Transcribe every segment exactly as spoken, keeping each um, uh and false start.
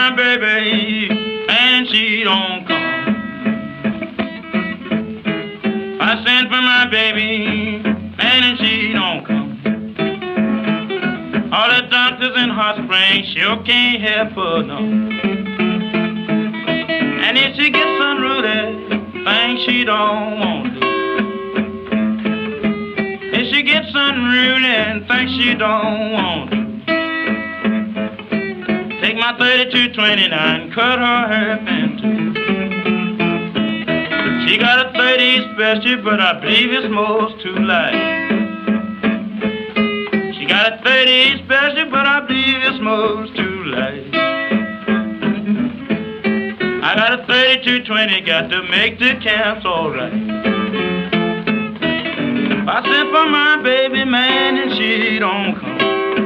my baby, and she don't come. I sent for my baby, and she don't come. All the doctors in Hot Springs sure can't help her, no. And if she gets unruly, things she don't want to do. If she gets unruly and things she don't want to, take my thirty-two twenty-nine, cut her hair in two. She got a thirty special, but I believe it's most too light. She got a thirty special, but I believe it's most too light. I got a thirty-two twenty, got to make the camps alright. I sent for my baby man and she don't come.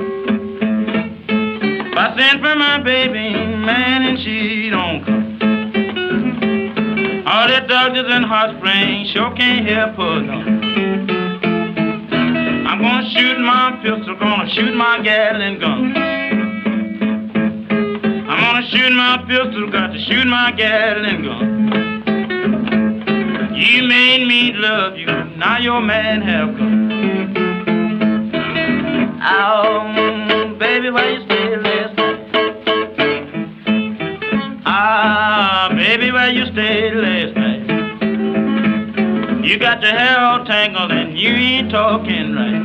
I sent for my baby man and she don't come. All the doctors in Hot Springs sure can't help her, no. I'm gonna shoot my pistol, gonna shoot my Gatling gun. I'm gonna shoot my pistol, got to shoot my Gatling gun. You made me love you, now your man have gone. Oh, baby, why you stay last night? Ah, baby, why you stay last night? You got your hair all tangled and you ain't talking right.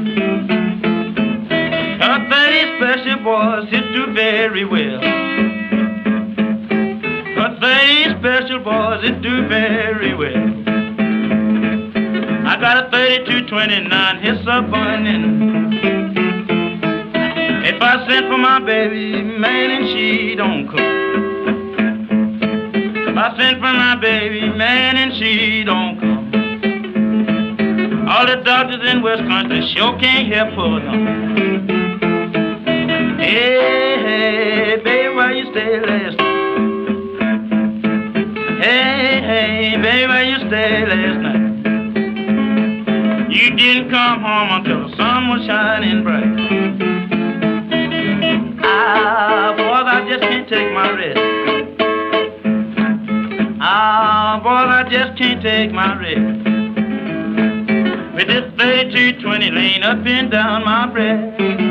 Her thirty special boys, it do very well. Her thirty special boys, it do very well. I got a thirty-two twenty-nine, it's a burning. If I sent for my baby, man, and she don't come. If I sent for my baby, man, and she don't come. All the doctors in West Country sure can't help her, no. Hey, hey, baby, why you stay last night? Hey, hey, baby, why you stay last night? You didn't come home until the sun was shining bright. Ah, boys, I just can't take my rest. Ah, boys, I just can't take my rest. With this thirty-two twenty laying up and down my breast.